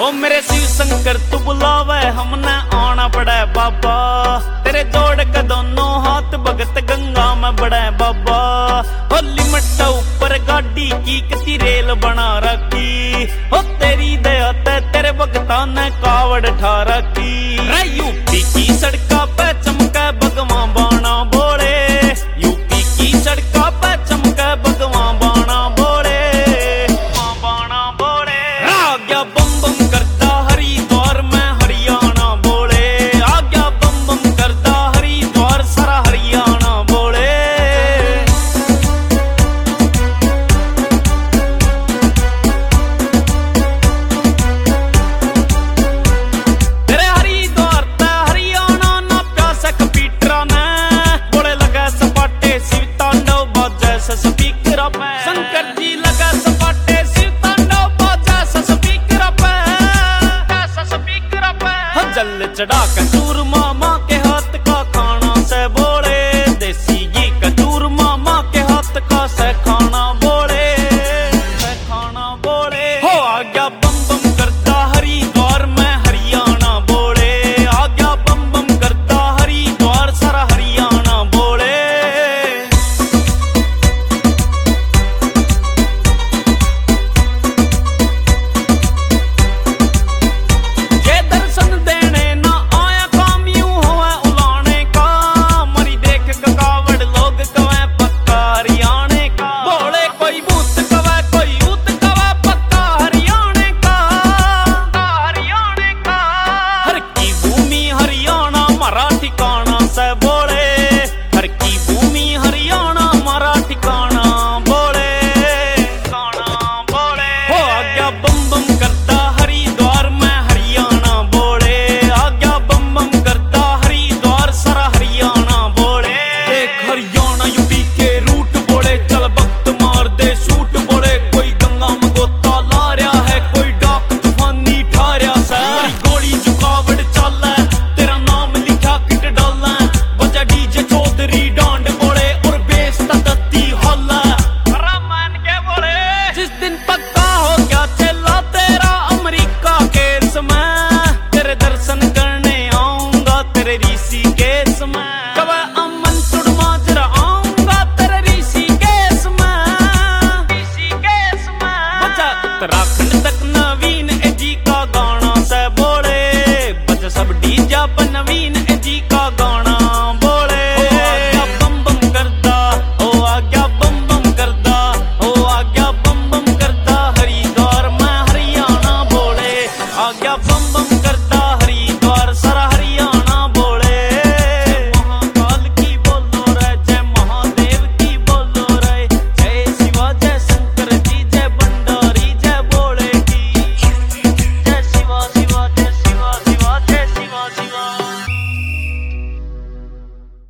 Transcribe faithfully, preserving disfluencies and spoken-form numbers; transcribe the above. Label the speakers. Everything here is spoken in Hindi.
Speaker 1: ओ मेरे शिव शंकर तू बुलावे हमने आना पड़े बाबा, तेरे जोड़ के दोनों हाथ भगत गंगा में बड़े बाबा। ओ लिमट ऊपर गाड़ी की कितनी रेल बना रखी, ओ तेरी दया ते तेरे भगता ने कावड़ ठा रखी। यूपी की सड़का पे चमके भगवां बाणा बोले, यूपी की सड़का पे चमके भगवां बाणा बोले, बाणा बोले। आ गया बम बम करता हरिद्वार में हरियाणा बोले, आ गया बम बम करता हरिद्वार सारा हरियाणा बोले। तेरे हरिद्वार ते हरियाणा ना प्यासा कपीटरा ने, बोले लगे सपाटे शिव तांडव बाजे से स्पीकर पे। शंकर जी लगे सपाटे शिव तांडव बाजे से स्पीकर पे, स्पीकर पे। जल चढ़ा के चूरमा